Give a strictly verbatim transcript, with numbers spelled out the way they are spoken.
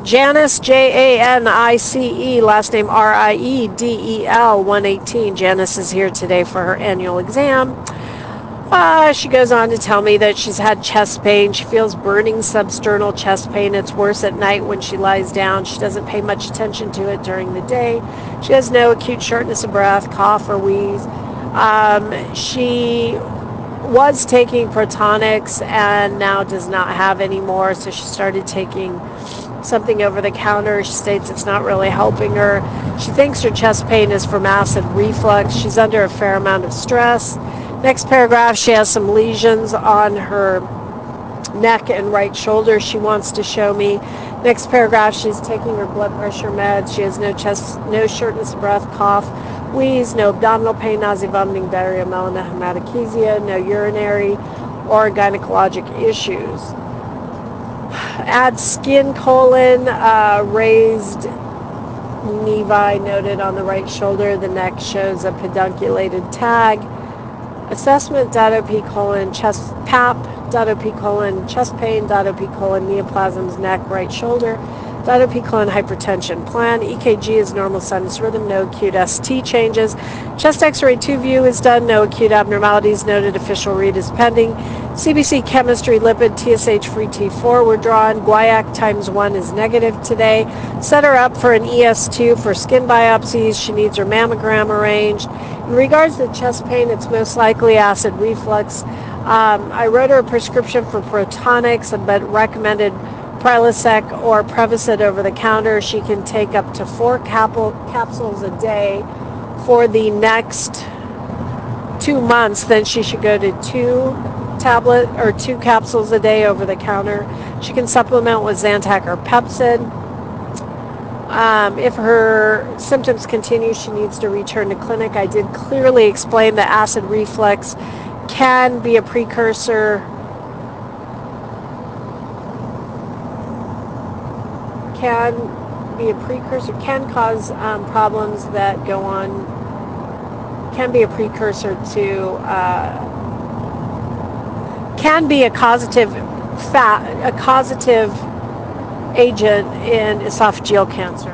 Janice, J A N I C E, last name R I E D E L, one eighteen. Janice is here today for her annual exam. Uh, she goes on to tell me that she's had chest pain. She feels burning substernal chest pain. It's worse at night when she lies down. She doesn't pay much attention to it during the day. She has no acute shortness of breath, cough, or wheeze. Um, she was taking Protonics and now does not have any more, so she started taking something over the counter. She states it's not really helping her. She thinks her chest pain is from acid reflux. She's under a fair amount of stress. Next paragraph, she has some lesions on her neck and right shoulder she wants to show me. Next paragraph, she's taking her blood pressure meds. She has no chest, no shortness of breath, cough, wheeze, no abdominal pain, nausea, vomiting, diarrhea, melena, hematochezia, no urinary or gynecologic issues. Add skin colon, uh, raised nevi noted on the right shoulder. The neck shows a pedunculated tag. Assessment, dot O P colon, chest, P A P, dot O P colon, chest pain, dot O P colon, neoplasms, neck, right shoulder, dot O P colon, hypertension. Plan, E K G is normal sinus rhythm, no acute S T changes. Chest x-ray two view is done, no acute abnormalities noted, official read is pending. C B C chemistry, lipid, T S H free T four were drawn. Guaiac times one is negative today. Set her up for an E S two for skin biopsies. She needs her mammogram arranged. In regards to chest pain, it's most likely acid reflux. Um, I wrote her a prescription for Protonics, but recommended Prilosec or Prevacid over the counter. She can take up to four cap- capsules a day for the next two months. Then she should go to two tablet or two capsules a day over the counter. She can supplement with Zantac or Pepcid. Um, if her symptoms continue, she needs to return to clinic. I did clearly explain that acid reflux can be a precursor can be a precursor, can cause um, problems that go on, can be a precursor to, uh, can be a causative fat, a causative agent in esophageal cancer.